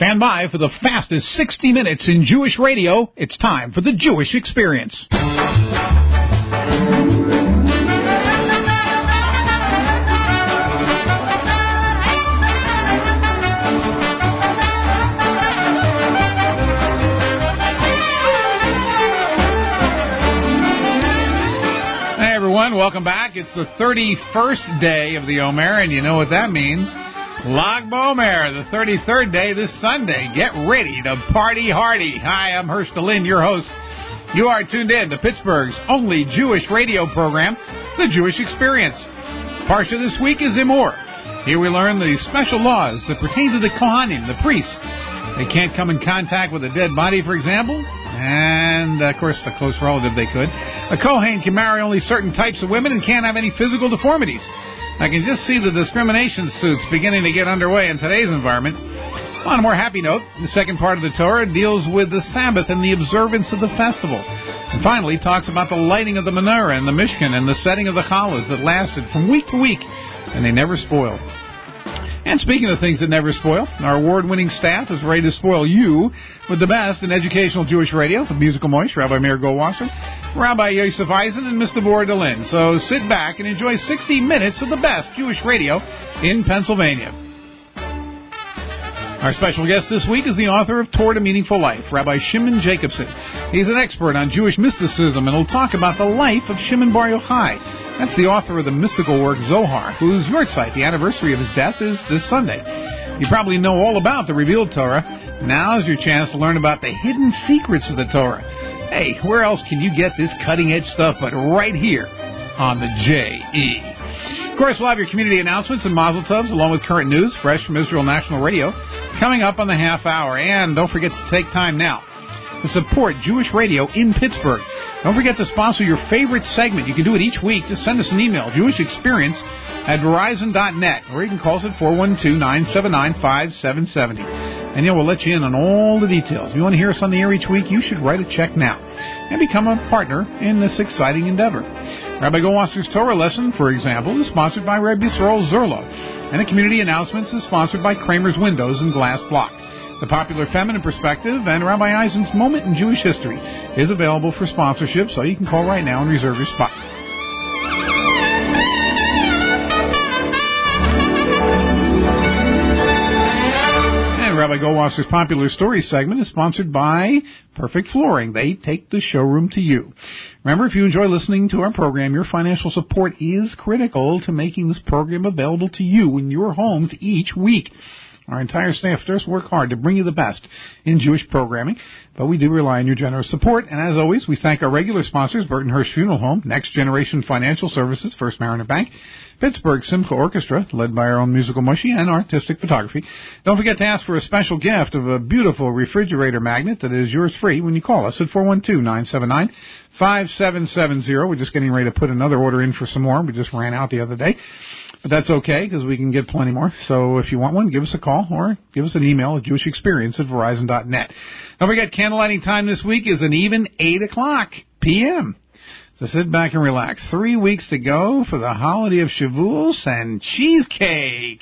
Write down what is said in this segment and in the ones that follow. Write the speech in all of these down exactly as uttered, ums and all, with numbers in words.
Stand by for the fastest sixty minutes in Jewish radio. It's time for the Jewish Experience. Hey everyone, welcome back. It's the thirty-first day of the Omer, and you know what that means. Lag BaOmer, the thirty-third day this Sunday. Get ready to party hardy. Hi, I'm Hersh Lynn, your host. You are tuned in to Pittsburgh's only Jewish radio program, The Jewish Experience. Parsha this week is Emor. Here we learn the special laws that pertain to the Kohanim, the priests. They can't come in contact with a dead body, for example, and, of course, a close relative they could. A Kohen can marry only certain types of women and can't have any physical deformities. I can just see the discrimination suits beginning to get underway in today's environment. On a more happy note, the second part of the Torah deals with the Sabbath and the observance of the festivals. And finally, talks about the lighting of the menorah and the Mishkan and the setting of the challahs that lasted from week to week, and they never spoiled. And speaking of things that never spoil, our award-winning staff is ready to spoil you with the best in educational Jewish radio, the musical moish, Rabbi Meir Goldwasser, Rabbi Yosef Eisen, and Mister Bordalin. So sit back and enjoy sixty minutes of the best Jewish radio in Pennsylvania. Our special guest this week is the author of Torah to Meaningful Life, Rabbi Shimon Jacobson. He's an expert on Jewish mysticism, and he'll talk about the life of Shimon Bar Yochai. That's the author of the mystical work Zohar, whose yahrzeit, the anniversary of his death, is this Sunday. You probably know all about the revealed Torah. Now is your chance to learn about the hidden secrets of the Torah. Hey, where else can you get this cutting-edge stuff but right here on the J E? Of course, we'll have your community announcements and mazel tovs, along with current news, fresh from Israel National Radio, coming up on the half hour. And don't forget to take time now to support Jewish radio in Pittsburgh. Don't forget to sponsor your favorite segment. You can do it each week. Just send us an email, Jewish Experience at Verizon dot net, or you can call us at four one two, nine seven nine, five seven seven zero. And you know, we'll let you in on all the details. If you want to hear us on the air each week, you should write a check now and become a partner in this exciting endeavor. Rabbi Goldwasser's Torah lesson, for example, is sponsored by Rabbi Yisrael Zerlo, and the community announcements is sponsored by Kramer's Windows and Glass Block. The Popular Feminine Perspective and Rabbi Eisen's Moment in Jewish History is available for sponsorship, so you can call right now and reserve your spot. And Rabbi Goldwasser's Popular Stories segment is sponsored by Perfect Flooring. They take the showroom to you. Remember, if you enjoy listening to our program, your financial support is critical to making this program available to you in your homes each week. Our entire staff does work hard to bring you the best in Jewish programming, but we do rely on your generous support. And as always, we thank our regular sponsors, Burton Hirsch Funeral Home, Next Generation Financial Services, First Mariner Bank, Pittsburgh Simcha Orchestra, led by our own musical mushy, and Artistic Photography. Don't forget to ask for a special gift of a beautiful refrigerator magnet that is yours free when you call us at four one two, nine seven nine, five seven seven zero. We're just getting ready to put another order in for some more. We just ran out the other day. But that's okay, because we can get plenty more. So if you want one, give us a call or give us an email at Jewish Experience at Verizon dot net. Don't forget, candlelighting time this week is an even eight o'clock p.m. So sit back and relax. Three weeks to go for the holiday of Shavuos and cheesecake.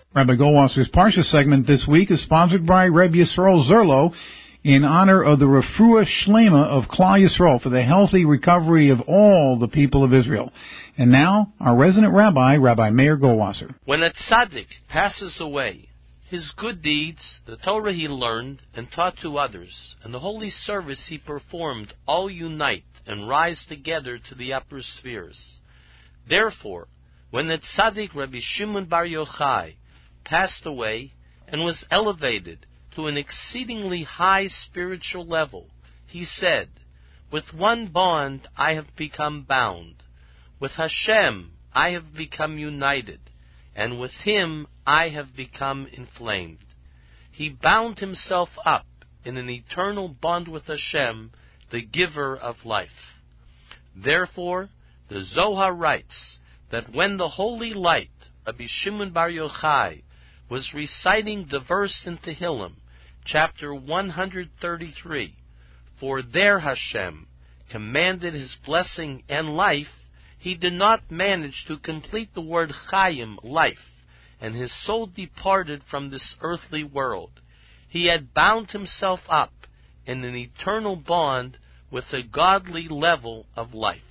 Rabbi Goldwasser's Parsha segment this week is sponsored by Reb Yisrael Zerlo in honor of the Refuah Shlema of Klal Yisrael for the healthy recovery of all the people of Israel. And now, our resident rabbi, Rabbi Meir Goldwasser. When a tzaddik passes away, his good deeds, the Torah he learned and taught to others, and the holy service he performed all unite and rise together to the upper spheres. Therefore, when the tzaddik Rabbi Shimon Bar Yochai passed away and was elevated to an exceedingly high spiritual level, he said, "With one bond I have become bound. With Hashem I have become united, and with Him I have become inflamed." He bound himself up in an eternal bond with Hashem, the giver of life. Therefore, the Zohar writes that when the holy light, Rabbi Shimon Bar Yochai, was reciting the verse in Tehillim, chapter one thirty-three, "For there Hashem commanded His blessing and life," he did not manage to complete the word Chaim, life, and his soul departed from this earthly world. He had bound himself up in an eternal bond with a godly level of life.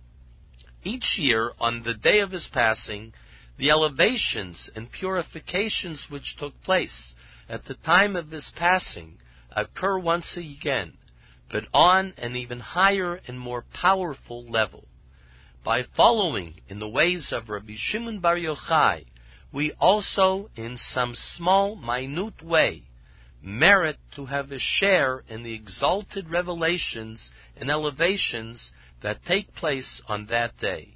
Each year, on the day of his passing, the elevations and purifications which took place at the time of his passing occur once again, but on an even higher and more powerful level. By following in the ways of Rabbi Shimon Bar Yochai, we also, in some small, minute way, merit to have a share in the exalted revelations and elevations that take place on that day.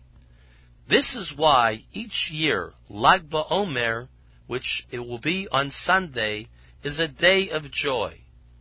This is why each year Lag BaOmer, which it will be on Sunday, is a day of joy.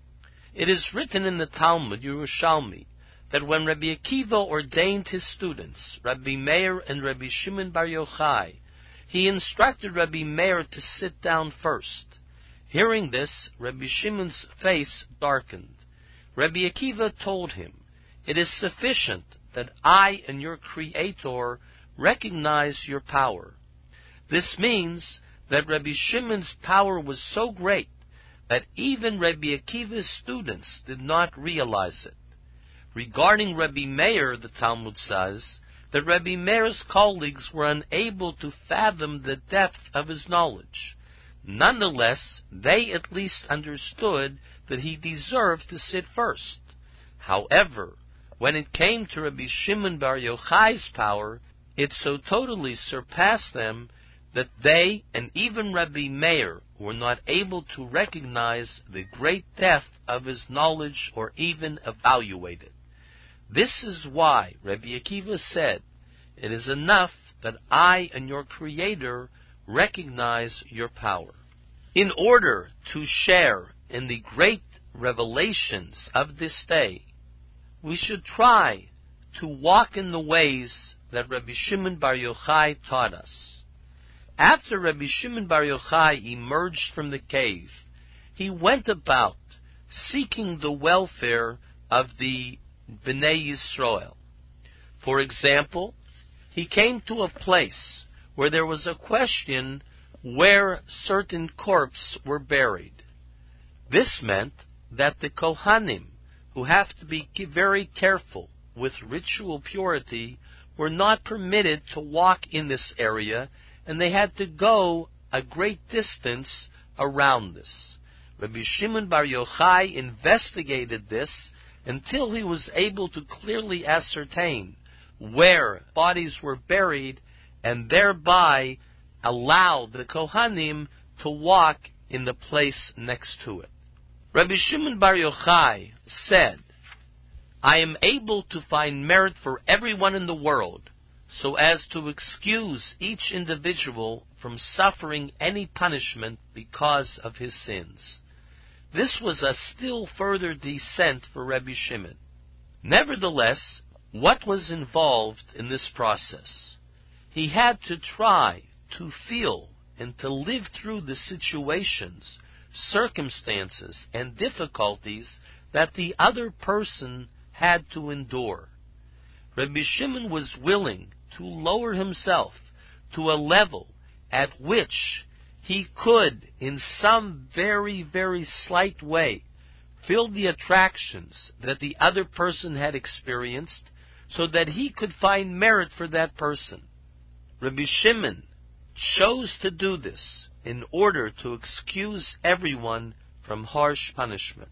It is written in the Talmud Yerushalmi that when Rabbi Akiva ordained his students, Rabbi Meir and Rabbi Shimon Bar Yochai, he instructed Rabbi Meir to sit down first. Hearing this, Rabbi Shimon's face darkened. Rabbi Akiva told him, "It is sufficient that I and your Creator recognize your power." This means that Rabbi Shimon's power was so great that even Rabbi Akiva's students did not realize it. Regarding Rabbi Meir, the Talmud says that Rabbi Meir's colleagues were unable to fathom the depth of his knowledge. Nonetheless, they at least understood that he deserved to sit first. However, when it came to Rabbi Shimon Bar Yochai's power, it so totally surpassed them that they and even Rabbi Meir were not able to recognize the great depth of his knowledge or even evaluate it. This is why Rabbi Akiva said, "It is enough that I and your Creator recognize your power." In order to share in the great revelations of this day, we should try to walk in the ways that Rabbi Shimon Bar Yochai taught us. After Rabbi Shimon Bar Yochai emerged from the cave, he went about seeking the welfare of the Bnei Yisrael. For example, he came to a place where there was a question where certain corpses were buried. This meant that the Kohanim, who have to be very careful with ritual purity, were not permitted to walk in this area, and they had to go a great distance around this. Rabbi Shimon Bar Yochai investigated this until he was able to clearly ascertain where bodies were buried, and thereby allow the Kohanim to walk in the place next to it. Rabbi Shimon Bar Yochai said, "I am able to find merit for everyone in the world, so as to excuse each individual from suffering any punishment because of his sins." This was a still further descent for Rabbi Shimon. Nevertheless, what was involved in this process? He had to try to feel and to live through the situations, circumstances, and difficulties that the other person had to endure. Rabbi Shimon was willing to lower himself to a level at which he could, in some very, very slight way, feel the attractions that the other person had experienced so that he could find merit for that person. Rabbi Shimon chose to do this in order to excuse everyone from harsh punishment.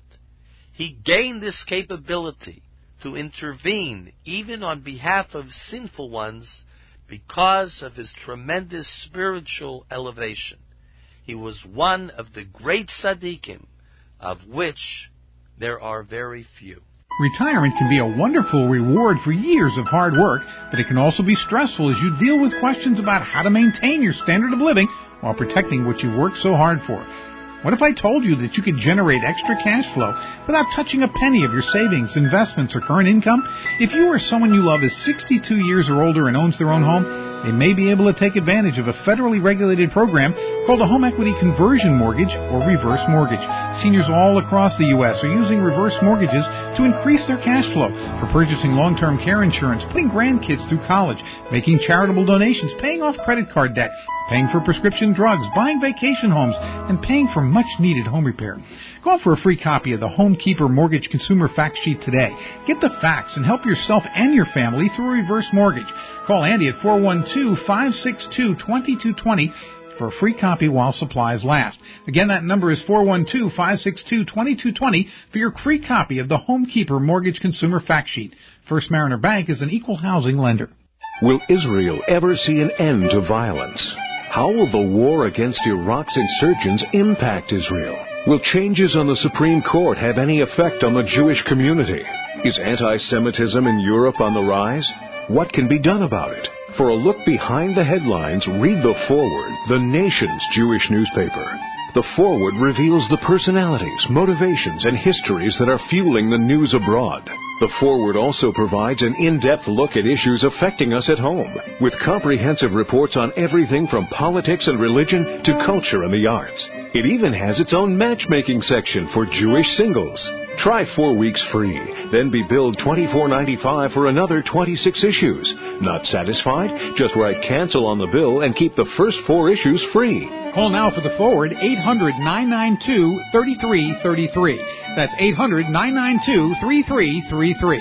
He gained this capability to intervene even on behalf of sinful ones because of his tremendous spiritual elevation. He was one of the great tzaddikim, of which there are very few. Retirement can be a wonderful reward for years of hard work, but it can also be stressful as you deal with questions about how to maintain your standard of living while protecting what you worked so hard for. What if I told you that you could generate extra cash flow without touching a penny of your savings, investments, or current income? If you or someone you love is sixty-two years or older and owns their own home, they may be able to take advantage of a federally regulated program called a home equity conversion mortgage or reverse mortgage. Seniors all across the U S are using reverse mortgages to increase their cash flow for purchasing long-term care insurance, putting grandkids through college, making charitable donations, paying off credit card debt, paying for prescription drugs, buying vacation homes, and paying for much-needed home repair. Call for a free copy of the Homekeeper Mortgage Consumer Fact Sheet today. Get the facts and help yourself and your family through a reverse mortgage. Call Andy at four one two, five six two, two two two zero for a free copy while supplies last. Again, that number is four one two, five six two, two two two zero for your free copy of the Homekeeper Mortgage Consumer Fact Sheet. First Mariner Bank is an equal housing lender. Will Israel ever see an end to violence? How will the war against Iraq's insurgents impact Israel? Will changes on the Supreme Court have any effect on the Jewish community? Is anti-Semitism in Europe on the rise? What can be done about it? For a look behind the headlines, read The Forward, the nation's Jewish newspaper. The Forward reveals the personalities, motivations, and histories that are fueling the news abroad. The Forward also provides an in-depth look at issues affecting us at home, with comprehensive reports on everything from politics and religion to culture and the arts. It even has its own matchmaking section for Jewish singles. Try four weeks free, then be billed twenty-four ninety-five for another twenty-six issues. Not satisfied? Just write cancel on the bill and keep the first four issues free. Call now for The Forward, eight hundred, nine nine two, three three three three. That's eight hundred, nine nine two, three three three three.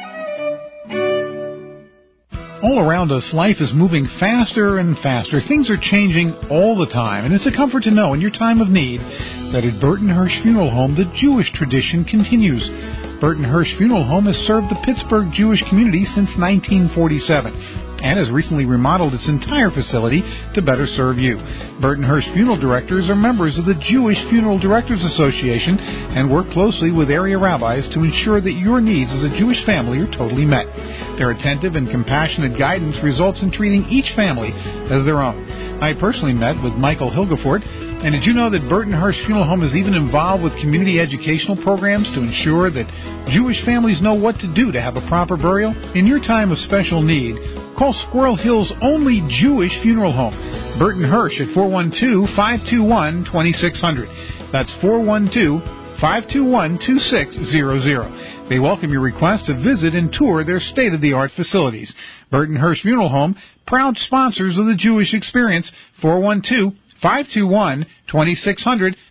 All around us, life is moving faster and faster. Things are changing all the time, and it's a comfort to know in your time of need that at Burton Hirsch Funeral Home, the Jewish tradition continues. Burton Hirsch Funeral Home has served the Pittsburgh Jewish community since nineteen forty-seven and has recently remodeled its entire facility to better serve you. Burton Hirsch Funeral Directors are members of the Jewish Funeral Directors Association and work closely with area rabbis to ensure that your needs as a Jewish family are totally met. Their attentive and compassionate guidance results in treating each family as their own. I personally met with Michael Hilgefort, and did you know that Burton Hirsch Funeral Home is even involved with community educational programs to ensure that Jewish families know what to do to have a proper burial? In your time of special need, call Squirrel Hill's only Jewish funeral home, Burton Hirsch, at four one two, five two one, two six zero zero. That's four one two, five two one, two six zero zero. They welcome your request to visit and tour their state-of-the-art facilities. Burton Hirsch Funeral Home, proud sponsors of the Jewish Experience, four one two, five two one, two six zero zero.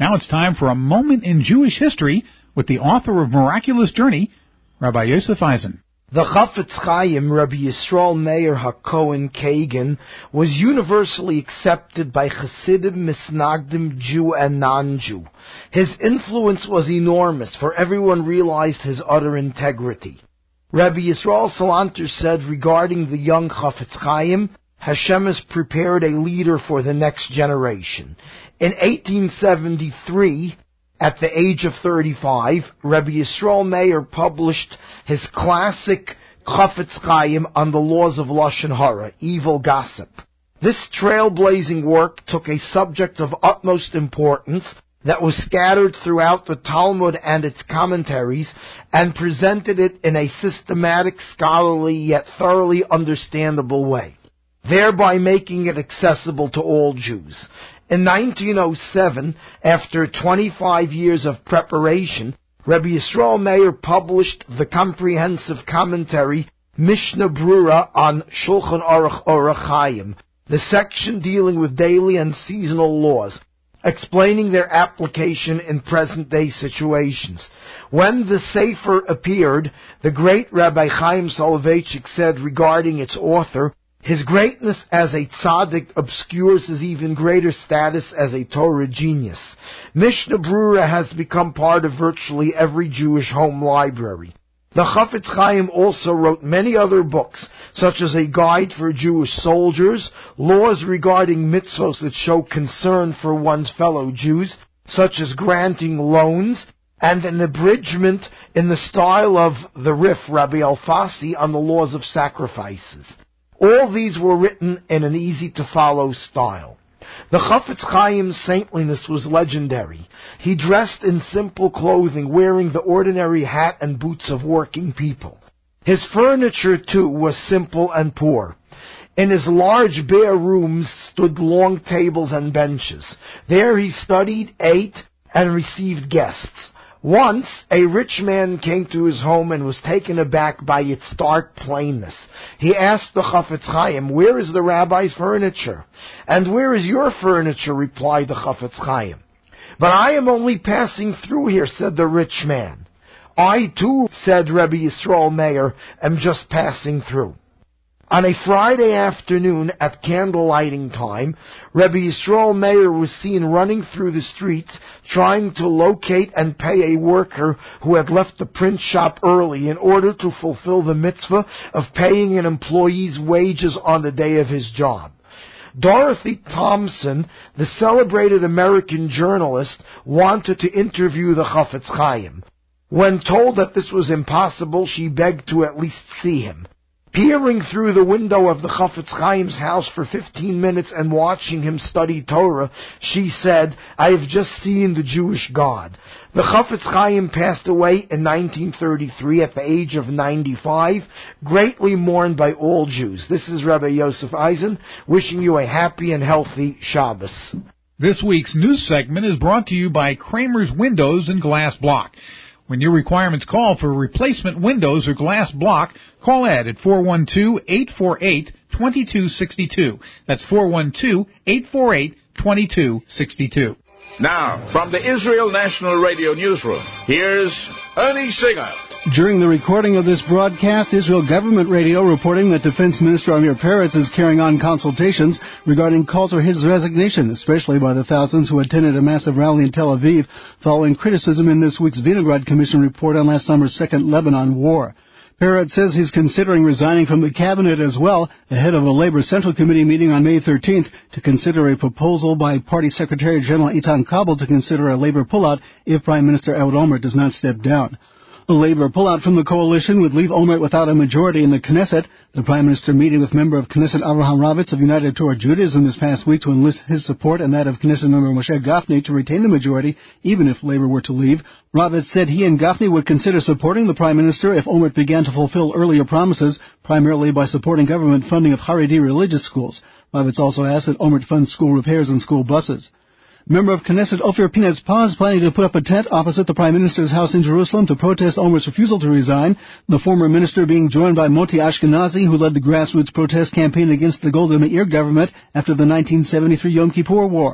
Now it's time for a moment in Jewish history with the author of Miraculous Journey, Rabbi Yosef Eisen. The Chafetz Chaim, Rabbi Yisrael Meir HaKohen Kagan, was universally accepted by Hasidim, Misnagdim, Jew and non-Jew. His influence was enormous, for everyone realized his utter integrity. Rabbi Yisrael Salanter said regarding the young Chafetz Chaim, Hashem has prepared a leader for the next generation. In eighteen seventy-three, at the age of thirty-five, Rabbi Yisrael Meir published his classic Chafetz Chaim on the laws of Lashon Hara, evil gossip. This trailblazing work took a subject of utmost importance that was scattered throughout the Talmud and its commentaries and presented it in a systematic, scholarly, yet thoroughly understandable way, thereby making it accessible to all Jews. In nineteen oh seven, after twenty-five years of preparation, Rabbi Yisrael Meir published the comprehensive commentary Mishnah Brura on Shulchan Aruch Orach Chaim, the section dealing with daily and seasonal laws, explaining their application in present-day situations. When the Sefer appeared, the great Rabbi Chaim Soloveitchik said regarding its author, his greatness as a tzaddik obscures his even greater status as a Torah genius. Mishnah Brura has become part of virtually every Jewish home library. The Chafetz Chaim also wrote many other books, such as a guide for Jewish soldiers, laws regarding mitzvos that show concern for one's fellow Jews, such as granting loans, and an abridgment in the style of the Rif Rabbi Alfasi on the laws of sacrifices. All these were written in an easy-to-follow style. The Chafetz Chaim's saintliness was legendary. He dressed in simple clothing, wearing the ordinary hat and boots of working people. His furniture, too, was simple and poor. In his large, bare rooms stood long tables and benches. There he studied, ate, and received guests. Once, a rich man came to his home and was taken aback by its stark plainness. He asked the Chafetz Chaim, "Where is the rabbi's furniture?" "And where is your furniture?" replied the Chafetz Chaim. "But I am only passing through here," said the rich man. "I too," said Rabbi Yisrael Meir, "am just passing through." On a Friday afternoon at candle-lighting time, Rabbi Yisrael Meir was seen running through the streets trying to locate and pay a worker who had left the print shop early in order to fulfill the mitzvah of paying an employee's wages on the day of his job. Dorothy Thompson, the celebrated American journalist, wanted to interview the Chafetz Chaim. When told that this was impossible, she begged to at least see him. Peering through the window of the Chafetz Chaim's house for fifteen minutes and watching him study Torah, she said, "I have just seen the Jewish God." The Chafetz Chaim passed away in nineteen thirty-three at the age of ninety-five, greatly mourned by all Jews. This is Rabbi Yosef Eisen, wishing you a happy and healthy Shabbos. This week's news segment is brought to you by Kramer's Windows and Glass Block. When your requirements call for replacement windows or glass block, call Ed at four one two, eight four eight, two two six two. That's four one two, eight four eight, two two six two. Now, from the Israel National Radio Newsroom, here's Ernie Singer. During the recording of this broadcast, Israel Government Radio reporting that Defense Minister Amir Peretz is carrying on consultations regarding calls for his resignation, especially by the thousands who attended a massive rally in Tel Aviv following criticism in this week's Vinograd Commission report on last summer's Second Lebanon War. Peretz says he's considering resigning from the cabinet as well, ahead of a Labor Central Committee meeting on May thirteenth to consider a proposal by Party Secretary General Eitan Kabel to consider a Labor pullout if Prime Minister Ehud Olmert does not step down. A Labor pullout from the coalition would leave Olmert without a majority in the Knesset. The Prime Minister meeting with member of Knesset Avraham Ravitz of United Torah Judaism this past week to enlist his support and that of Knesset member Moshe Gafni to retain the majority, even if Labor were to leave. Ravitz said he and Gafni would consider supporting the Prime Minister if Olmert began to fulfill earlier promises, primarily by supporting government funding of Haredi religious schools. Ravitz also asked that Olmert fund school repairs and school buses. Member of Knesset Ophir Pinez-Paz planning to put up a tent opposite the Prime Minister's house in Jerusalem to protest Olmert's refusal to resign, the former minister being joined by Moti Ashkenazi, who led the grassroots protest campaign against the Golda Meir government after the nineteen seventy-three Yom Kippur War.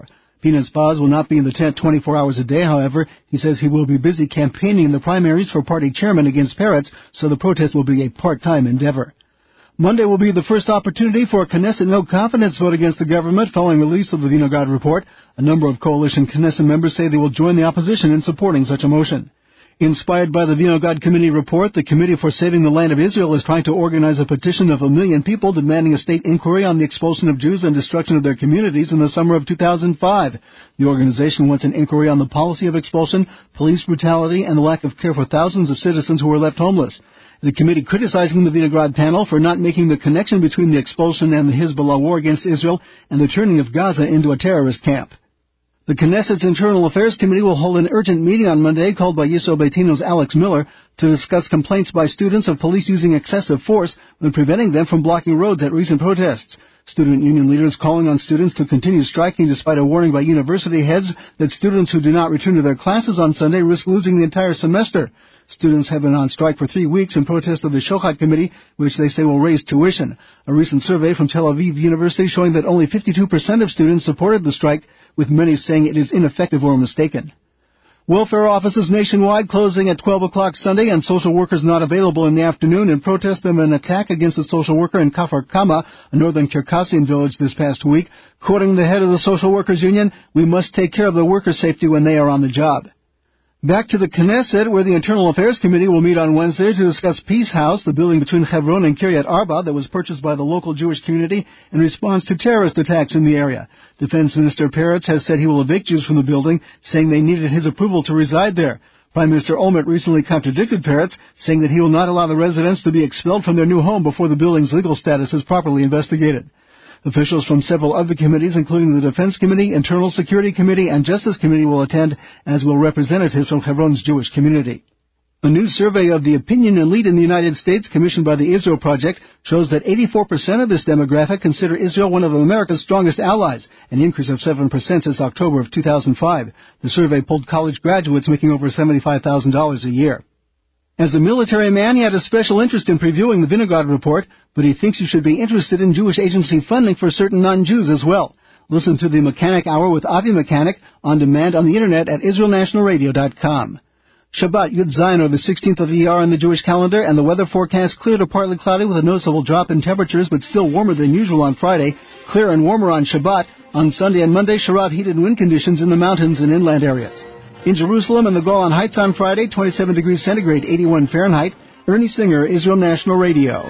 Pinhas Baz will not be in the tent twenty-four hours a day, however. He says he will be busy campaigning in the primaries for party chairman against Peretz, so the protest will be a part-time endeavor. Monday will be the first opportunity for a Knesset no-confidence vote against the government following release of the Vinograd report. A number of coalition Knesset members say they will join the opposition in supporting such a motion. Inspired by the Vinograd Committee report, the Committee for Saving the Land of Israel is trying to organize a petition of a million people demanding a state inquiry on the expulsion of Jews and destruction of their communities in the summer of two thousand five. The organization wants an inquiry on the policy of expulsion, police brutality, and the lack of care for thousands of citizens who were left homeless. The committee criticizing the Vinograd panel for not making the connection between the expulsion and the Hezbollah war against Israel and the turning of Gaza into a terrorist camp. The Knesset's Internal Affairs Committee will hold an urgent meeting on Monday called by Yisrael Beiteinu's Alex Miller to discuss complaints by students of police using excessive force when preventing them from blocking roads at recent protests. Student union leaders calling on students to continue striking despite a warning by university heads that students who do not return to their classes on Sunday risk losing the entire semester. Students have been on strike for three weeks in protest of the Shochad Committee, which they say will raise tuition. A recent survey from Tel Aviv University showing that only fifty-two percent of students supported the strike, with many saying it is ineffective or mistaken. Welfare offices nationwide closing at twelve o'clock Sunday and social workers not available in the afternoon in protest of an attack against a social worker in Kafar Kama, a northern Circassian village this past week. Quoting the head of the Social Workers Union, "We must take care of the workers' safety when they are on the job." Back to the Knesset, where the Internal Affairs Committee will meet on Wednesday to discuss Peace House, the building between Hebron and Kiryat Arba that was purchased by the local Jewish community in response to terrorist attacks in the area. Defense Minister Peretz has said he will evict Jews from the building, saying they needed his approval to reside there. Prime Minister Olmert recently contradicted Peretz, saying that he will not allow the residents to be expelled from their new home before the building's legal status is properly investigated. Officials from several other committees, including the Defense Committee, Internal Security Committee, and Justice Committee will attend, as will representatives from Hebron's Jewish community. A new survey of the opinion elite in the United States, commissioned by the Israel Project, shows that eighty-four percent of this demographic consider Israel one of America's strongest allies, an increase of seven percent since October of two thousand five. The survey polled college graduates making over seventy-five thousand dollars a year. As a military man, he had a special interest in previewing the Vinograd report, but he thinks you should be interested in Jewish agency funding for certain non-Jews as well. Listen to the Mechanic Hour with Avi Mechanic on demand on the internet at Israel National Radio dot com. Shabbat Yud Zayin, or the sixteenth of Iyar on the Jewish calendar, and the weather forecast clear to partly cloudy with a noticeable drop in temperatures, but still warmer than usual on Friday, clear and warmer on Shabbat. On Sunday and Monday, Sharav heated wind conditions in the mountains and inland areas. In Jerusalem and the Golan Heights on Friday, twenty-seven degrees centigrade, eighty-one Fahrenheit. Ernie Singer, Israel National Radio.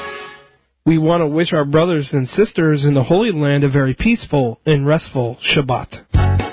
We want to wish our brothers and sisters in the Holy Land a very peaceful and restful Shabbat.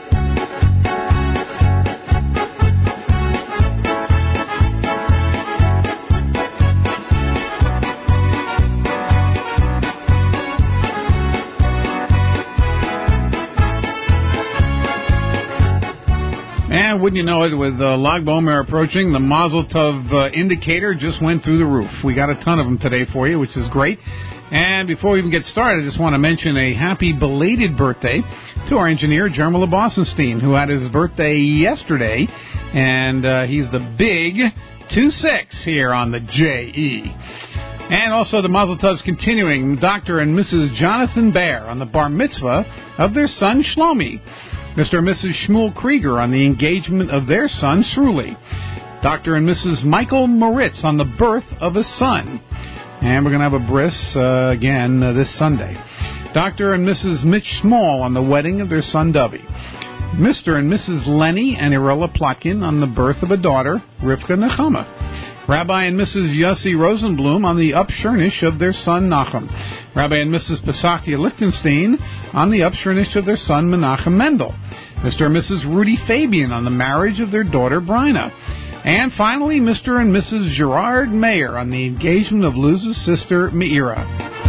And wouldn't you know it, with uh, Lag BaOmer approaching, the Mazel Tov uh, indicator just went through the roof. We got a ton of them today for you, which is great. And before we even get started, I just want to mention a happy belated birthday to our engineer, Jermala Bossenstein, who had his birthday yesterday. And uh, he's the big two six here on the J E. And also the Mazel Tov's continuing, Doctor and Missus Jonathan Baer on the bar mitzvah of their son, Shlomi. Mister and Missus Shmuel Krieger on the engagement of their son, Sruli. Doctor and Missus Michael Moritz on the birth of a son. And we're going to have a bris uh, again uh, this Sunday. Doctor and Missus Mitch Small on the wedding of their son, Dovey. Mister and Missus Lenny and Irela Plotkin on the birth of a daughter, Rivka Nechama. Rabbi and Missus Yossi Rosenblum on the upshurnish of their son, Nachum. Rabbi and Missus Pesachia Lichtenstein on the upshurnish of their son, Menachem Mendel. Mister and Missus Rudy Fabian on the marriage of their daughter, Bryna. And finally, Mister and Missus Gerard Mayer on the engagement of Luz's sister, Meira.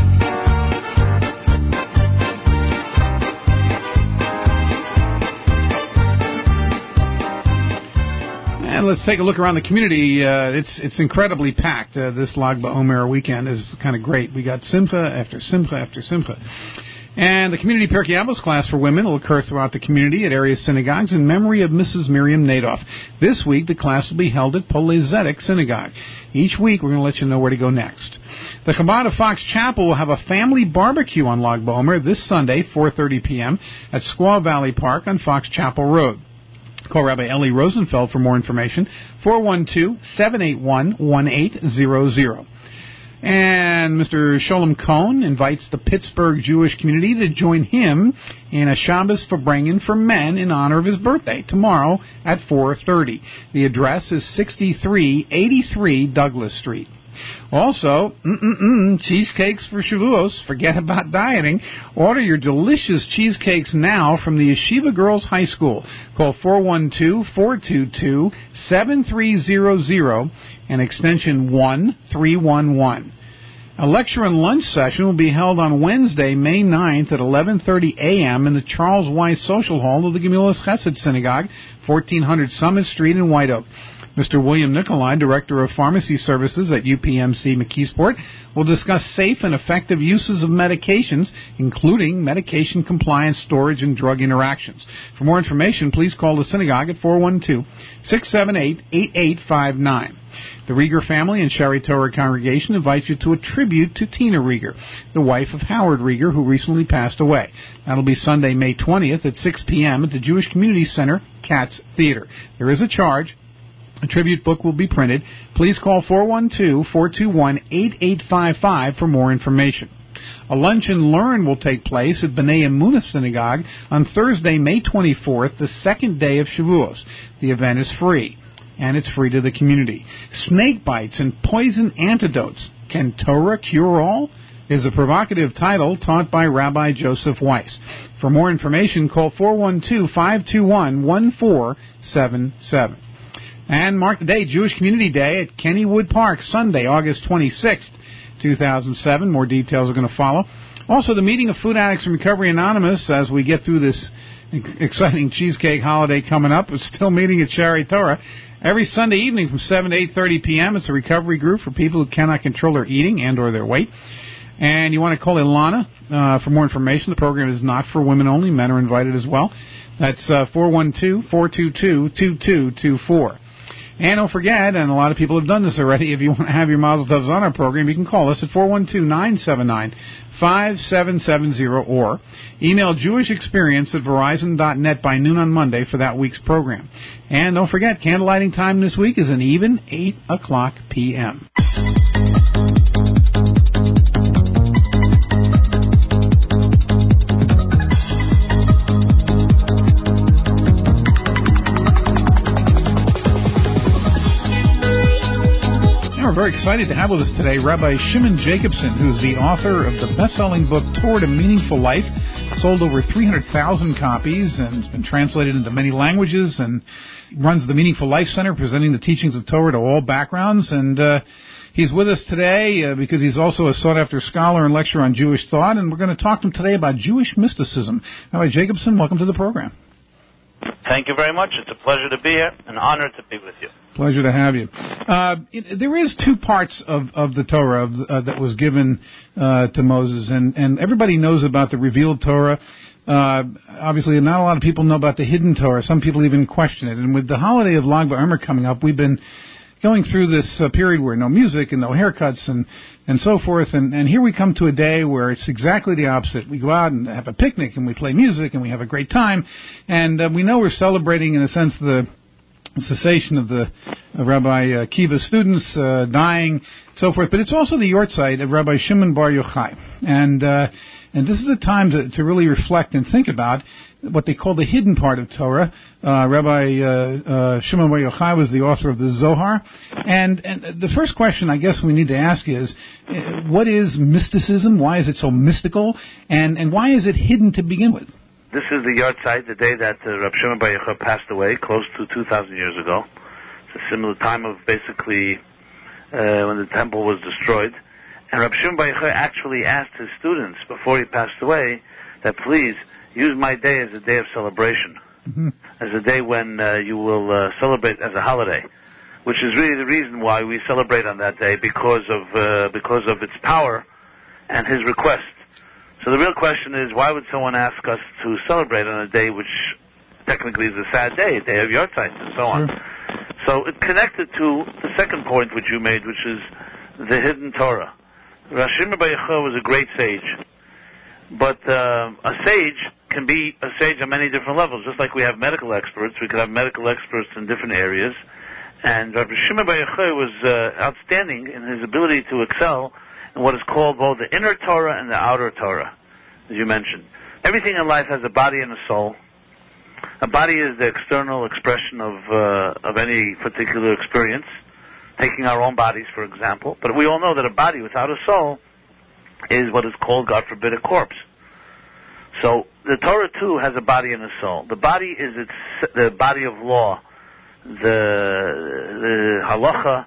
And let's take a look around the community. Uh, it's it's incredibly packed. Uh, this Lag BaOmer weekend is kind of great. We got Simcha after Simcha after Simcha. And the community Pirkei Avos class for women will occur throughout the community at area synagogues in memory of Missus Miriam Nadoff. This week, the class will be held at Polei Zedek Synagogue. Each week, we're going to let you know where to go next. The Chabad of Fox Chapel will have a family barbecue on Lag BaOmer this Sunday, four thirty p.m. at Squaw Valley Park on Fox Chapel Road. Call Rabbi Eli Rosenfeld for more information, four one two, seven eight one, one eight zero zero. And Mister Sholem Cohn invites the Pittsburgh Jewish community to join him in a Shabbos Farbrengen for men in honor of his birthday tomorrow at four thirty. The address is sixty-three eighty-three Douglas Street. Also, mm-mm-mm, cheesecakes for Shavuos. Forget about dieting. Order your delicious cheesecakes now from the Yeshiva Girls High School. Call four one two, four two two, seven three zero zero and extension one three one one. A lecture and lunch session will be held on Wednesday, May ninth at eleven thirty a.m. in the Charles Weiss Social Hall of the Gemulas Chesed Synagogue, fourteen hundred Summit Street in White Oak. Mister William Nicolai, Director of Pharmacy Services at U P M C McKeesport, will discuss safe and effective uses of medications, including medication compliance, storage, and drug interactions. For more information, please call the synagogue at four one two, six seven eight, eight eight five nine. The Rieger family and Shari Torah congregation invites you to a tribute to Tina Rieger, the wife of Howard Rieger, who recently passed away. That'll be Sunday, May twentieth at six p.m. at the Jewish Community Center, Katz Theater. There is a charge. A tribute book will be printed. Please call four one two, four two one, eight eight five five for more information. A lunch and learn will take place at B'nai Emunah Synagogue on Thursday, May twenty-fourth, the second day of Shavuos. The event is free, and it's free to the community. Snake bites and poison antidotes. Can Torah cure all? Is a provocative title taught by Rabbi Joseph Weiss. For more information, call four one two, five two one, one four seven seven. And mark the day, Jewish Community Day at Kennywood Park, Sunday, August twenty-sixth, two thousand seven. More details are going to follow. Also, the meeting of Food Addicts from Recovery Anonymous, as we get through this exciting cheesecake holiday coming up, is still meeting at Shari Torah. Every Sunday evening from seven to eight thirty p.m. It's a recovery group for people who cannot control their eating and or their weight. And you want to call Ilana uh, for more information. The program is not for women only. Men are invited as well. That's uh, four one two, four two two, two two two four. And don't forget, and a lot of people have done this already, if you want to have your Mazel Tovs on our program, you can call us at four one two, nine seven nine, five seven seven zero or email jewishexperience at verizon dot net by noon on Monday for that week's program. And don't forget, candlelighting time this week is an even eight o'clock p.m. We're very excited to have with us today Rabbi Shimon Jacobson, who's the author of the best-selling book Torah to Meaningful Life. Sold over three hundred thousand copies and it's been translated into many languages, and runs the Meaningful Life Center, presenting the teachings of Torah to all backgrounds. And uh, he's with us today uh, because he's also a sought-after scholar and lecturer on Jewish thought, and we're going to talk to him today about Jewish mysticism. Rabbi Jacobson, welcome to the program. Thank you very much. It's a pleasure to be here, an honor to be with you. Pleasure to have you. Uh, it, there is two parts of, of the Torah of, uh, that was given uh, to Moses, and, and everybody knows about the revealed Torah. Uh, obviously, not a lot of people know about the hidden Torah. Some people even question it. And with the holiday of Lag BaOmer coming up, we've been going through this uh, period where no music and no haircuts and, and so forth. And, and here we come to a day where it's exactly the opposite. We go out and have a picnic and we play music and we have a great time. And uh, we know we're celebrating, in a sense, the cessation of the of Rabbi uh, Kiva's students uh, dying, so forth. But it's also the yortzeit of Rabbi Shimon Bar Yochai. And, uh, and this is a time to, to really reflect and think about what they call the hidden part of Torah. Uh, Rabbi uh, uh, Shimon Bar Yochai was the author of the Zohar. And, and the first question I guess we need to ask is, uh, what is mysticism? Why is it so mystical? And, and why is it hidden to begin with? This is the yortzeit, the day that uh, Rabbi Shimon Bar Yochai passed away, close to two thousand years ago. It's a similar time of basically uh, when the temple was destroyed. And Rabbi Shimon Bar Yochai actually asked his students before he passed away that please use my day as a day of celebration, mm-hmm. as a day when uh, you will uh, celebrate as a holiday, which is really the reason why we celebrate on that day, because of uh, because of its power and his request. So the real question is, why would someone ask us to celebrate on a day which technically is a sad day, a day of Yortzeit, and so on? Sure. So it connected to the second point which you made, which is the hidden Torah. Rav Shimon Bar Yochai was a great sage, but uh, a sage can be a sage on many different levels. Just like we have medical experts, we could have medical experts in different areas. And Rav Shimon Bar Yochai was uh, outstanding in his ability to excel in what is called both the inner Torah and the outer Torah, as you mentioned. Everything in life has a body and a soul. A body is the external expression of uh, of any particular experience, taking our own bodies, for example. But we all know that a body without a soul is what is called, God forbid, a corpse. So the Torah, too, has a body and a soul. The body is its the body of law, the, the halacha,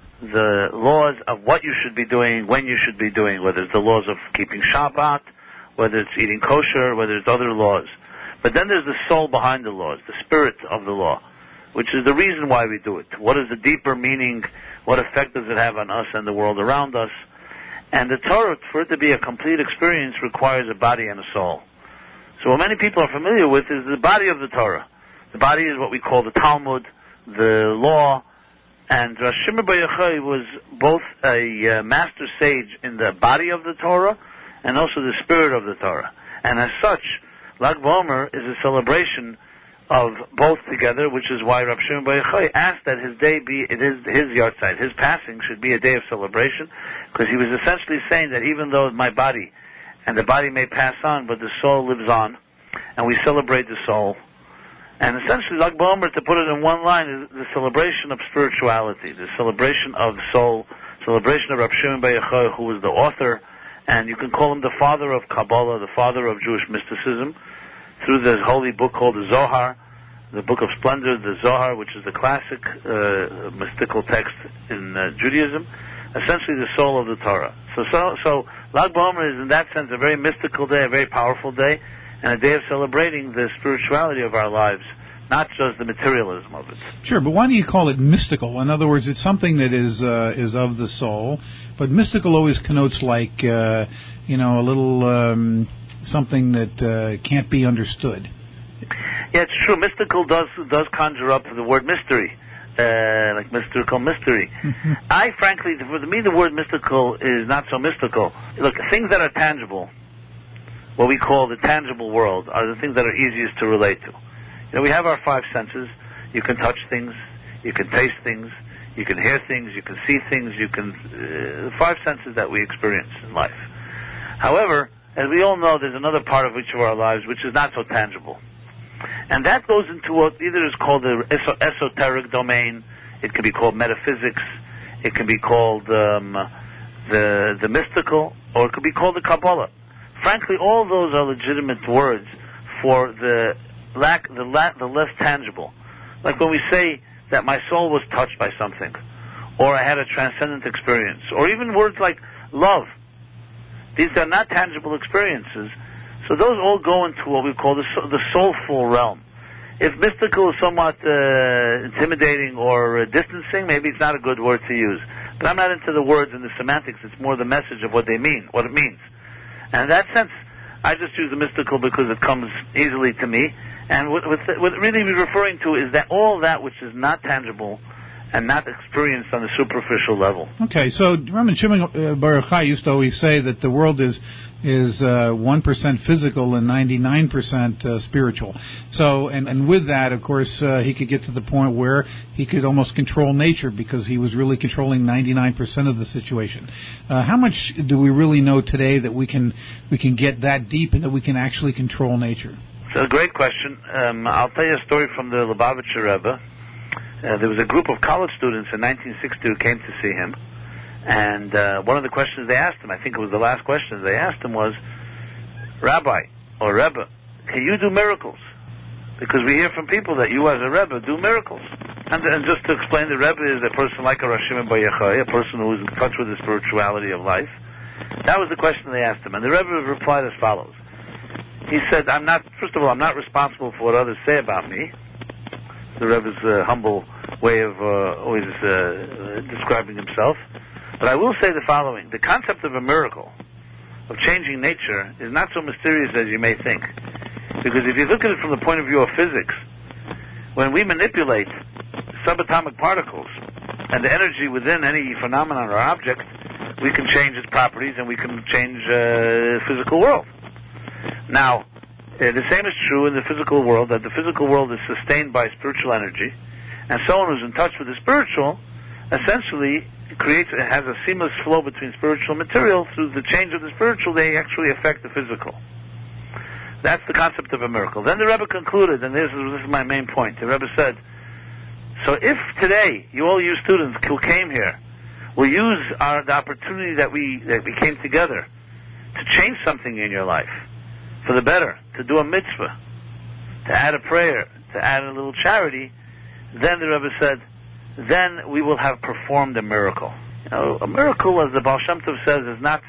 the laws of what you should be doing, when you should be doing, whether it's the laws of keeping Shabbat, whether it's eating kosher, whether it's other laws. But then there's the soul behind the laws, the spirit of the law, which is the reason why we do it. What is the deeper meaning? What effect does it have on us and the world around us? And the Torah, for it to be a complete experience, requires a body and a soul. So what many people are familiar with is the body of the Torah. The body is what we call the Talmud, the law, and Rav Shimon Bar Yochai was both a uh, master sage in the body of the Torah and also the spirit of the Torah. And as such, Lag BaOmer is a celebration of both together, which is why Rav Shimon Bar Yochai asked that his day be, it is his Yortzeit, his passing should be a day of celebration, because he was essentially saying that even though my body and the body may pass on, but the soul lives on, and we celebrate the soul. And essentially, Lag BaOmer, to put it in one line, is the celebration of spirituality, the celebration of the soul, celebration of Rav Shimon Bar Yochai, who was the author, and you can call him the father of Kabbalah, the father of Jewish mysticism, through the holy book called the Zohar, the Book of Splendor, the Zohar, which is the classic uh, mystical text in uh, Judaism, essentially the soul of the Torah. So, so, so Lag BaOmer is in that sense a very mystical day, a very powerful day, and a day of celebrating the spirituality of our lives, not just the materialism of it. Sure, but why do you call it mystical? In other words, it's something that is uh, is of the soul, but mystical always connotes like, uh, you know, a little um, something that uh, can't be understood. Yeah, it's true. Mystical does does conjure up the word mystery, uh, like mystical mystery. Mm-hmm. I, frankly, for me, the word mystical is not so mystical. Look, things that are tangible, what we call the tangible world, are the things that are easiest to relate to. You know, we have our five senses. You can touch things, you can taste things, you can hear things, you can see things, you can... Uh, five senses that we experience in life. However, as we all know, there's another part of each of our lives which is not so tangible. And that goes into what either is called the esoteric domain, it can be called metaphysics, it can be called um, the the mystical, or it could be called the Kabbalah. Frankly, all those are legitimate words for the lack, the, la- the less tangible. Like when we say that my soul was touched by something, or I had a transcendent experience, or even words like love. These are not tangible experiences. So those all go into what we call the, the soulful realm. If mystical is somewhat uh, intimidating or uh, distancing, maybe it's not a good word to use. But I'm not into the words and the semantics. It's more the message of what they mean, what it means. And in that sense, I just use the mystical because it comes easily to me. And what, what, what really we're referring to is that all that which is not tangible and not experienced on the superficial level. Okay, so Rabbi Shimon uh, Bar Yochai used to always say that the world is is uh, one percent physical and ninety-nine percent uh, spiritual. So, and, and with that, of course, uh, he could get to the point where he could almost control nature because he was really controlling ninety-nine percent of the situation. Uh, how much do we really know today that we can we can get that deep and that we can actually control nature? So, a great question. Um, I'll tell you a story from the Lubavitcher Rebbe. Uh, there was a group of college students in nineteen sixty who came to see him, and uh, one of the questions they asked him, I think it was the last question they asked him, was, Rabbi or Rebbe, can you do miracles? Because we hear from people that you as a Rebbe do miracles. And, and just to explain, the Rebbe is a person like a Rav Shimon Bar Yochai, a person who is in touch with the spirituality of life. That was the question they asked him, and the Rebbe replied as follows. He said, I'm not, first of all, I'm not responsible for what others say about me. The Rebbe's uh, humble way of uh, always uh, describing himself. But I will say the following. The concept of a miracle, of changing nature is not so mysterious as you may think. Because if you look at it from the point of view of physics, when we manipulate subatomic particles and the energy within any phenomenon or object, we can change its properties and we can change uh, the physical world. Now, uh, the same is true in the physical world, that the physical world is sustained by spiritual energy, and someone who's in touch with the spiritual essentially creates, has a seamless flow between spiritual and material. Through the change of the spiritual, they actually affect the physical. That's the concept of a miracle. Then the Rebbe concluded, and this is, this is my main point. The Rebbe said, so if today, you all you students who came here, will use our, the opportunity that we, that we came together to change something in your life for the better, to do a mitzvah, to add a prayer, to add a little charity, then the Rebbe said, then we will have performed a miracle. You know, a miracle, as the Baal Shem Tov says, is not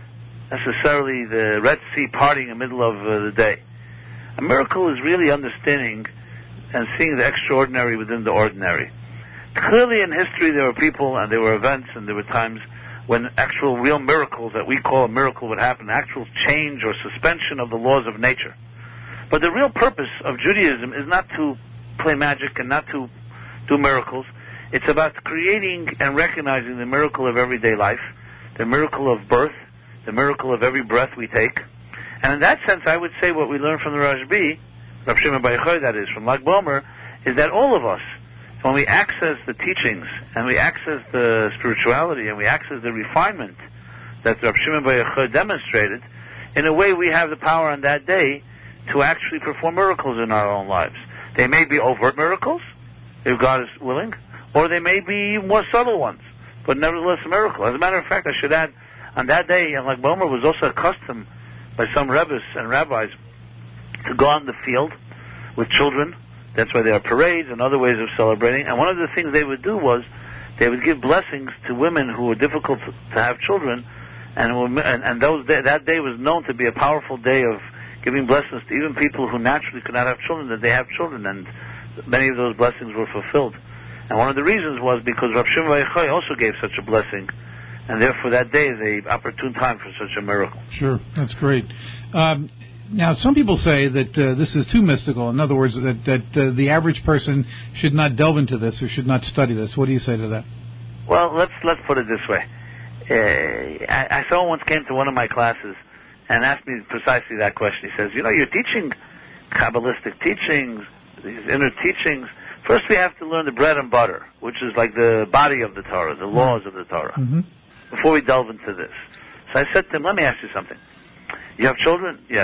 necessarily the Red Sea parting in the middle of uh, the day. A miracle is really understanding and seeing the extraordinary within the ordinary. Clearly in history there were people and there were events and there were times when actual real miracles that we call a miracle would happen, actual change or suspension of the laws of nature. But the real purpose of Judaism is not to play magic and not to do miracles. It's about creating and recognizing the miracle of everyday life, the miracle of birth, the miracle of every breath we take. And in that sense, I would say what we learn from the Rashbi, Rav Shimon Bar Yochai, that is, from Lag Bomer, is that all of us, when we access the teachings, and we access the spirituality, and we access the refinement that Rav Shimon Bar Yochai demonstrated, in a way we have the power on that day to actually perform miracles in our own lives. They may be overt miracles, if God is willing, or they may be more subtle ones, but nevertheless a miracle. As a matter of fact, I should add, on that day, Lag Bomer was also accustomed by some rebbes and rabbis to go on the field with children. That's why there are parades and other ways of celebrating. And one of the things they would do was they would give blessings to women who were difficult to, to have children, and, and, and those day, that day was known to be a powerful day of giving blessings to even people who naturally could not have children, that they have children, and many of those blessings were fulfilled. And one of the reasons was because Rav Shimon Bar Yochai also gave such a blessing, and therefore that day is an opportune time for such a miracle. Sure, that's great. Um, now, some people say that uh, this is too mystical. In other words, that, that uh, the average person should not delve into this or should not study this. What do you say to that? Well, let's let's put it this way. Uh, I, I someone once came to one of my classes and asked me precisely that question. He says, you know, you're teaching Kabbalistic teachings, these inner teachings. First we have to learn the bread and butter, which is like the body of the Torah, the laws of the Torah, mm-hmm. before we delve into this. So I said to him, let me ask you something. You have children? Yes.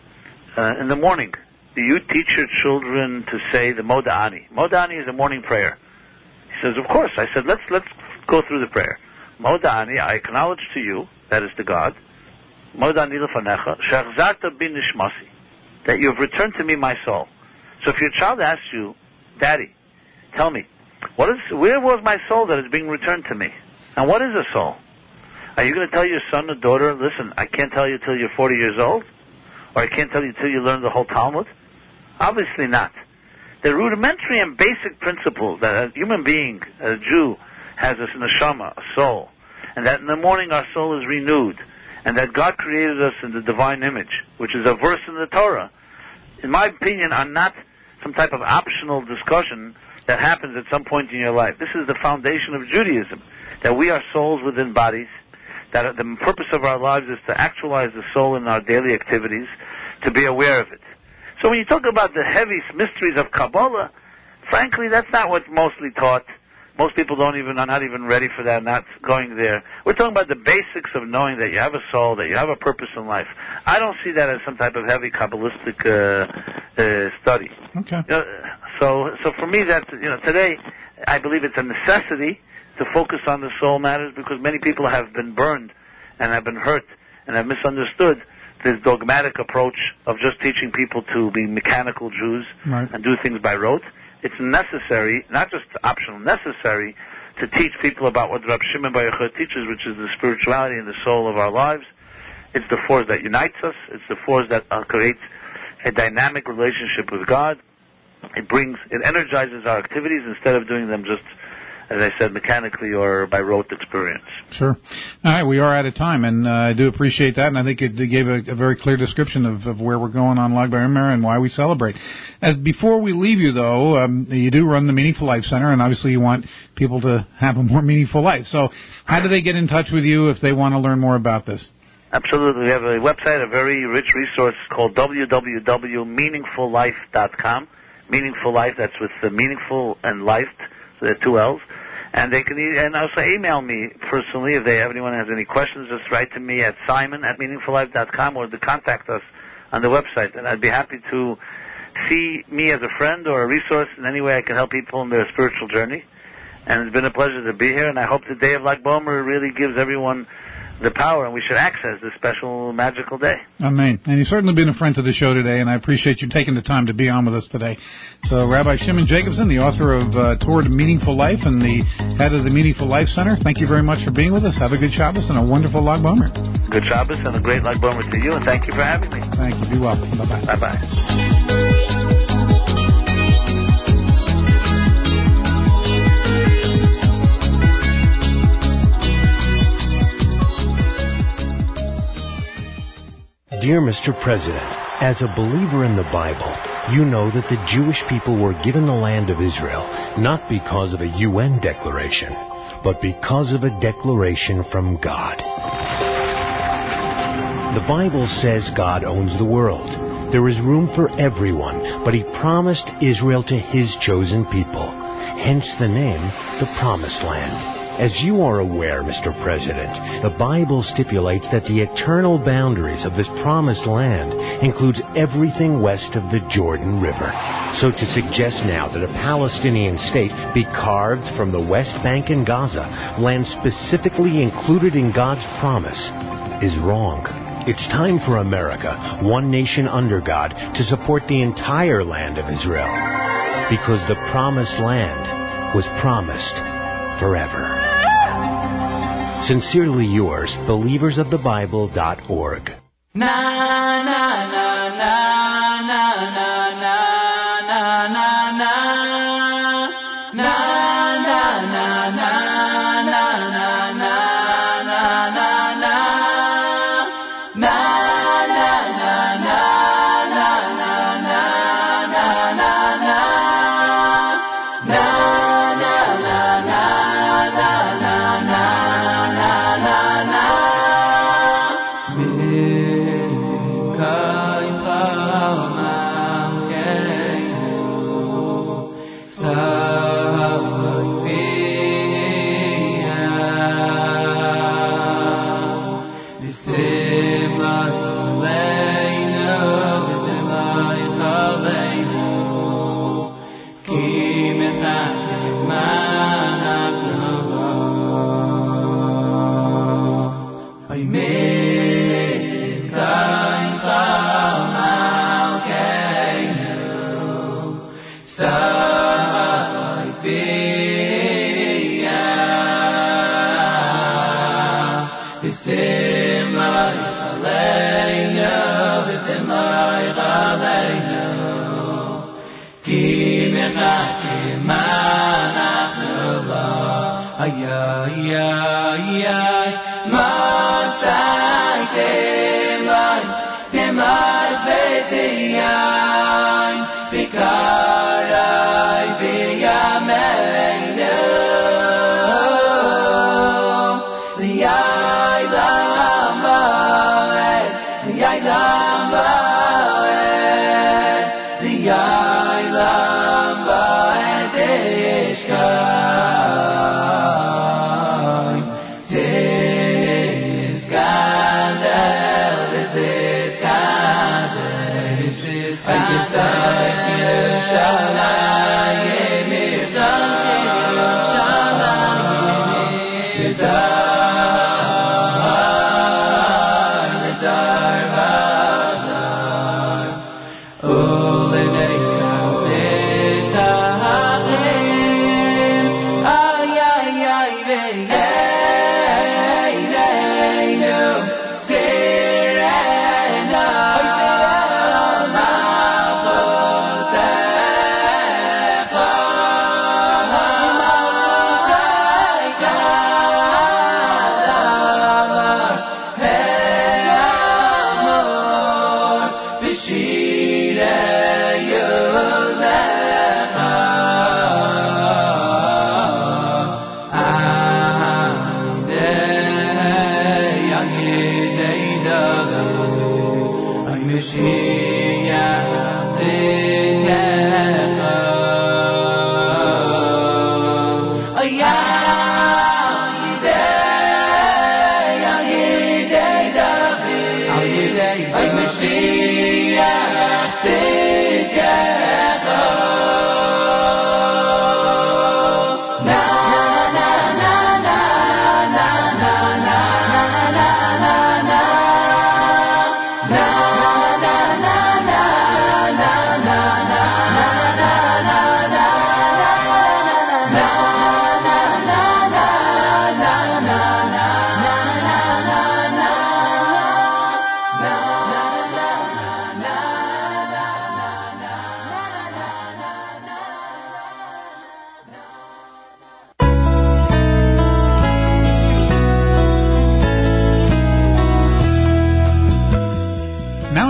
Uh, in the morning, do you teach your children to say the Moda'ani? Moda'ani is a morning prayer. He says, of course. I said, let's let's go through the prayer. Moda'ani, I acknowledge to you, that is to God, Moda'ani lefanecha, she'achzarta bi nishmasi, that you have returned to me my soul. So if your child asks you, Daddy, tell me, what is, where was my soul that is being returned to me? And what is a soul? Are you going to tell your son or daughter, listen, I can't tell you till you're forty years old? Or I can't tell you till you learn the whole Talmud? Obviously not. The rudimentary and basic principle that a human being, a Jew, has a neshama, a soul, and that in the morning our soul is renewed, and that God created us in the divine image, which is a verse in the Torah, in my opinion, are not some type of optional discussion that happens at some point in your life. This is the foundation of Judaism, that we are souls within bodies, that the purpose of our lives is to actualize the soul in our daily activities, to be aware of it. So when you talk about the heavy mysteries of Kabbalah, frankly, that's not what's mostly taught. Most people don't even are not even ready for that, not going there. We're talking about the basics of knowing that you have a soul, that you have a purpose in life. I don't see that as some type of heavy Kabbalistic uh, uh, study. Okay. You know, so, so for me, that you know, today I believe it's a necessity to focus on the soul matters, because many people have been burned and have been hurt and have misunderstood this dogmatic approach of just teaching people to be mechanical Jews right. and do things by rote. It's necessary, not just optional, necessary to teach people about what Rav Shimon Bar Yochai teaches, which is the spirituality and the soul of our lives. It's the force that unites us. It's the force that uh, creates a dynamic relationship with God. It brings, it energizes our activities instead of doing them just as I said, mechanically or by rote experience. Sure. All right, we are out of time, and uh, I do appreciate that, and I think it gave a, a very clear description of, of where we're going on Lag BaOmer and why we celebrate. As before we leave you, though, um, you do run the Meaningful Life Center, and obviously you want people to have a more meaningful life. So how do they get in touch with you if they want to learn more about this? Absolutely. We have a website, a very rich resource called w w w dot meaningful life dot com. Meaningful Life, that's with the meaningful and life, so there are two L's. And they can e- and also email me personally if they have anyone has any questions. Just write to me at simon at meaningful life dot com or to contact us on the website. And I'd be happy to see me as a friend or a resource in any way I can help people in their spiritual journey. And it's been a pleasure to be here. And I hope the day of Lag BaOmer really gives everyone the power, and we should access this special, magical day. Amen. And you've certainly been a friend to the show today, and I appreciate you taking the time to be on with us today. So, Rabbi Shimon Jacobson, the author of uh, Toward Meaningful Life and the head of the Meaningful Life Center, thank you very much for being with us. Have a good Shabbos and a wonderful Lag BaOmer. Good Shabbos and a great Lag BaOmer to you, and thank you for having me. Thank you. Be well. Bye-bye. Bye-bye. Dear Mister President, as a believer in the Bible, you know that the Jewish people were given the land of Israel not because of a U N declaration, but because of a declaration from God. The Bible says God owns the world. There is room for everyone, but He promised Israel to His chosen people. Hence the name, the Promised Land. As you are aware, Mister President, the Bible stipulates that the eternal boundaries of this promised land includes everything west of the Jordan River. So to suggest now that a Palestinian state be carved from the West Bank and Gaza, land specifically included in God's promise, is wrong. It's time for America, one nation under God, to support the entire land of Israel. Because the promised land was promised forever. Sincerely yours, believers of the Bible dot org. Na na na na na na na na na na na na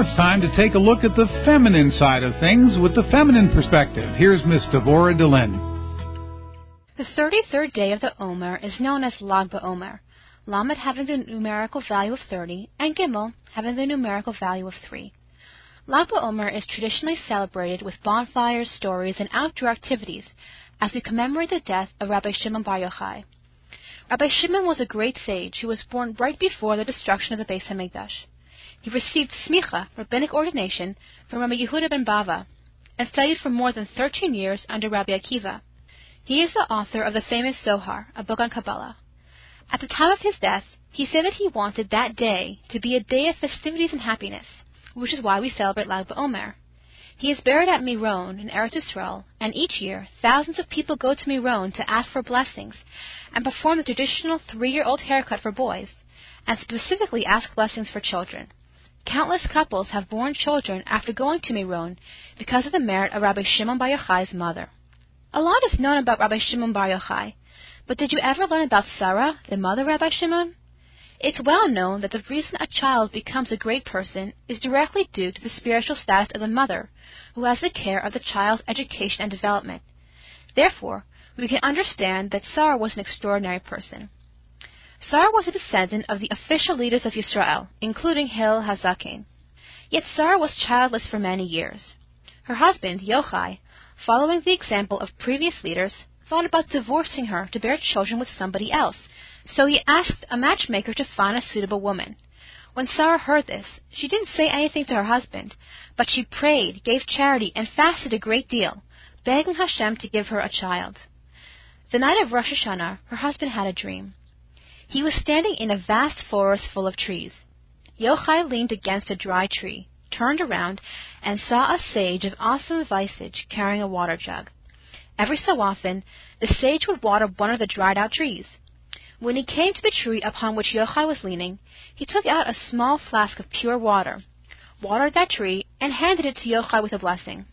it's time to take a look at the feminine side of things with the feminine perspective. Here's Miss Devorah Delenn. The thirty-third day of the Omer is known as Lag BaOmer, Lamed having the numerical value of thirty, and Gimel having the numerical value of three. Lag BaOmer is traditionally celebrated with bonfires, stories, and outdoor activities as we commemorate the death of Rabbi Shimon Bar Yochai. Rabbi Shimon was a great sage who was born right before the destruction of the Beis HaMikdash. He received smicha, rabbinic ordination, from Rabbi Yehuda ben Bava, and studied for more than thirteen years under Rabbi Akiva. He is the author of the famous Zohar, a book on Kabbalah. At the time of his death, he said that he wanted that day to be a day of festivities and happiness, which is why we celebrate Lag BaOmer. He is buried at Miron in Eretz Yisrael, and each year thousands of people go to Miron to ask for blessings and perform the traditional three-year-old haircut for boys, and specifically ask blessings for children. Countless couples have born children after going to Miron because of the merit of Rabbi Shimon Bar Yochai's mother. A lot is known about Rabbi Shimon Bar Yochai, but did you ever learn about Sarah, the mother of Rabbi Shimon? It's well known that the reason a child becomes a great person is directly due to the spiritual status of the mother, who has the care of the child's education and development. Therefore, we can understand that Sarah was an extraordinary person. Sarah was a descendant of the official leaders of Yisrael, including Hillel HaZaken. Yet Sarah was childless for many years. Her husband, Yochai, following the example of previous leaders, thought about divorcing her to bear children with somebody else, so he asked a matchmaker to find a suitable woman. When Sarah heard this, she didn't say anything to her husband, but she prayed, gave charity, and fasted a great deal, begging Hashem to give her a child. The night of Rosh Hashanah, her husband had a dream. He was standing in a vast forest full of trees. Yochai leaned against a dry tree, turned around, and saw a sage of awesome visage carrying a water jug. Every so often, the sage would water one of the dried-out trees. When he came to the tree upon which Yochai was leaning, he took out a small flask of pure water, watered that tree, and handed it to Yochai with a blessing.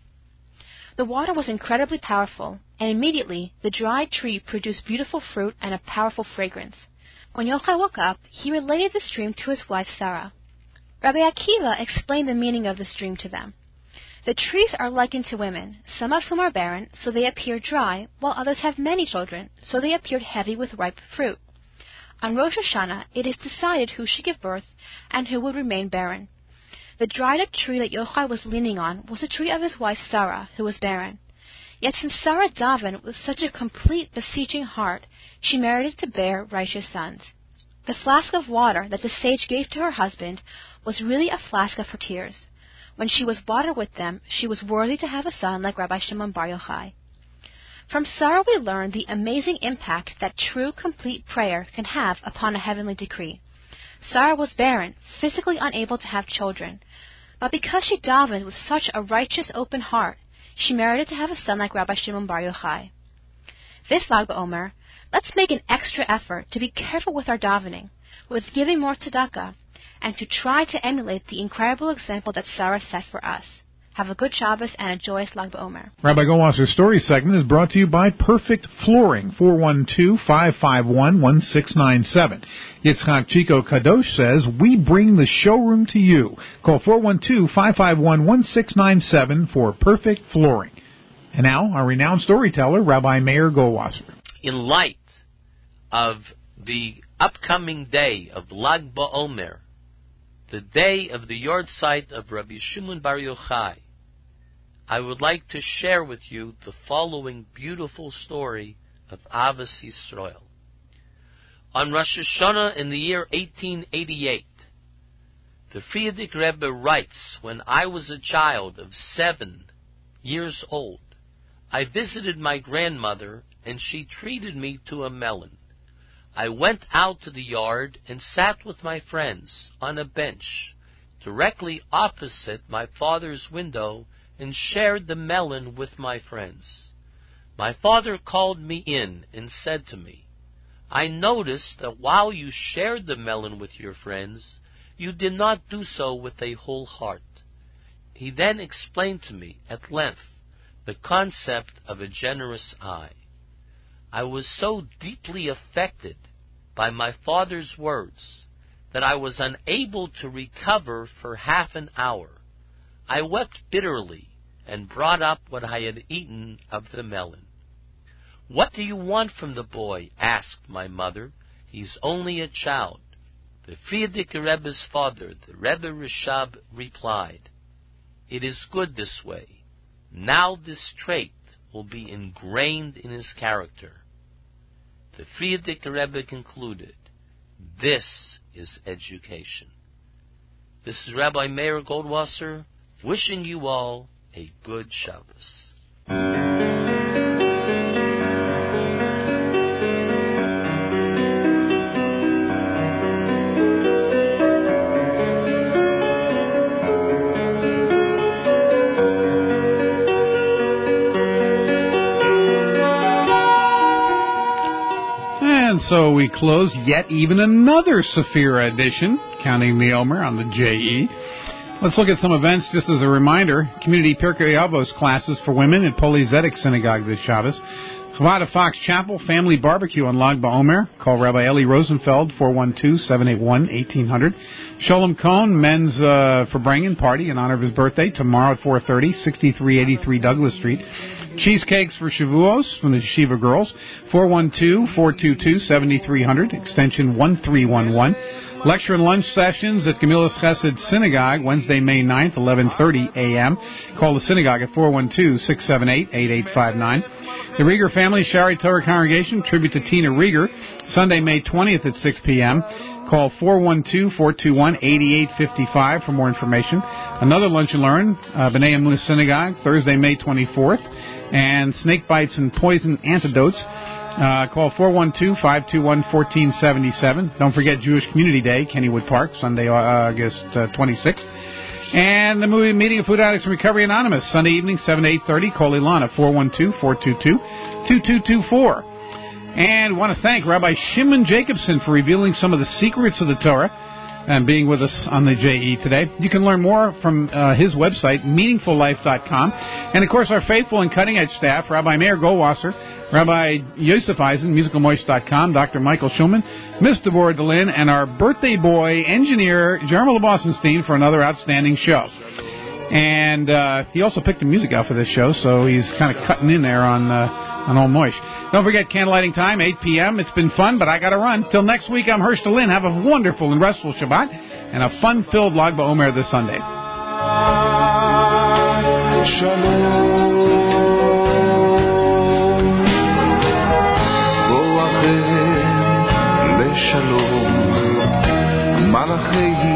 The water was incredibly powerful, and immediately the dried tree produced beautiful fruit and a powerful fragrance. When Yochai woke up, he related this dream to his wife Sarah. Rabbi Akiva explained the meaning of this dream to them. The trees are likened to women, some of whom are barren, so they appear dry, while others have many children, so they appeared heavy with ripe fruit. On Rosh Hashanah, it is decided who should give birth and who would remain barren. The dried-up tree that Yochai was leaning on was the tree of his wife Sarah, who was barren. Yet since Sarah davened with such a complete, beseeching heart, she merited to bear righteous sons. The flask of water that the sage gave to her husband was really a flask of her tears. When she was watered with them, she was worthy to have a son like Rabbi Shimon Bar Yochai. From Sarah we learn the amazing impact that true, complete prayer can have upon a heavenly decree. Sarah was barren, physically unable to have children, but because she davened with such a righteous, open heart, she merited to have a son like Rabbi Shimon Bar Yochai. This Lag BaOmer, let's make an extra effort to be careful with our davening, with giving more tzedakah, and to try to emulate the incredible example that Sarah set for us. Have a good Shabbos and a joyous Lag BaOmer. Rabbi Goldwasser's story segment is brought to you by Perfect Flooring, four one two, five five one, one six nine seven. Yitzchak Chico Kadosh says, we bring the showroom to you. Call four one two, five five one, one six nine seven for Perfect Flooring. And now, our renowned storyteller, Rabbi Meir Goldwasser. In light of the upcoming day of Lag BaOmer, the day of the yahrzeit of Rabbi Shimon Bar Yochai, I would like to share with you the following beautiful story of Avos Yisrael. On Rosh Hashanah in the year eighteen eighty-eight, the Frierdiker Rebbe writes, when I was a child of seven years old, I visited my grandmother and she treated me to a melon. I went out to the yard and sat with my friends on a bench directly opposite my father's window and shared the melon with my friends. My father called me in and said to me, I noticed that while you shared the melon with your friends, you did not do so with a whole heart. He then explained to me at length the concept of a generous eye. I was so deeply affected by my father's words that I was unable to recover for half an hour I wept bitterly and brought up what I had eaten of the melon. What do you want from the boy? Asked my mother. He's only a child. The Frierdiker Rebbe's father, the Rebbe Rishab, replied, It is good this way. Now this trait will be ingrained in his character. The Frierdiker Rebbe concluded, This is education. This is Rabbi Meir Goldwasser, wishing you all a good Shabbos. And so we close yet even another Sephira edition, counting the Omer on the J E. Let's look at some events just as a reminder. Community Pirkei Avos classes for women at Poli Zedek Synagogue this Shabbos. Chavada Fox Chapel Family Barbecue on Lag BaOmer. Call Rabbi Eli Rosenfeld, four one two, seven eight one, one eight hundred. Sholem Cohn Men's uh, Farbrengen Party in honor of his birthday tomorrow at four thirty, sixty-three eighty-three Douglas Street. Cheesecakes for Shavuos from the Yeshiva Girls, four one two, four two two, seven three zero zero, extension one three one one. Lecture and lunch sessions at Gemilas Chesed Synagogue, Wednesday, May ninth, eleven thirty a.m. Call the synagogue at four one two, six seven eight, eight eight five nine. The Rieger Family Shari Torah Congregation, tribute to Tina Rieger, Sunday, May twentieth at six p.m. Call four one two, four two one, eight eight five five for more information. Another lunch and learn, uh, B'nai Emunah Synagogue, Thursday, May twenty-fourth. And snake bites and poison antidotes. Uh, call four one two, five two one, one four seven seven. Don't forget Jewish Community Day, Kennywood Park, Sunday, uh, August uh, twenty-sixth. And the movie Meeting of Food Addicts and Recovery Anonymous, Sunday evening, seven to eight thirty. Call Ilana, four one two, four two two, two two two four. And want to thank Rabbi Shimon Jacobson for revealing some of the secrets of the Torah and being with us on the J E today. You can learn more from uh, his website, meaningful life dot com. And, of course, our faithful and cutting-edge staff, Rabbi Meir Goldwasser, Rabbi Yosef Eisen, musical moish dot com, Doctor Michael Schulman, Miss Deborah DeLynn, and our birthday boy, engineer, Jeremy LeBossenstein, for another outstanding show. And uh, he also picked the music out for this show, so he's kind of cutting in there on, uh, on Old Moish. Don't forget candlelighting time, eight p.m. It's been fun, but I got to run. Till next week, I'm Hersh DeLynn. Have a wonderful and restful Shabbat and a fun-filled Lag BaOmer this Sunday. Shalom.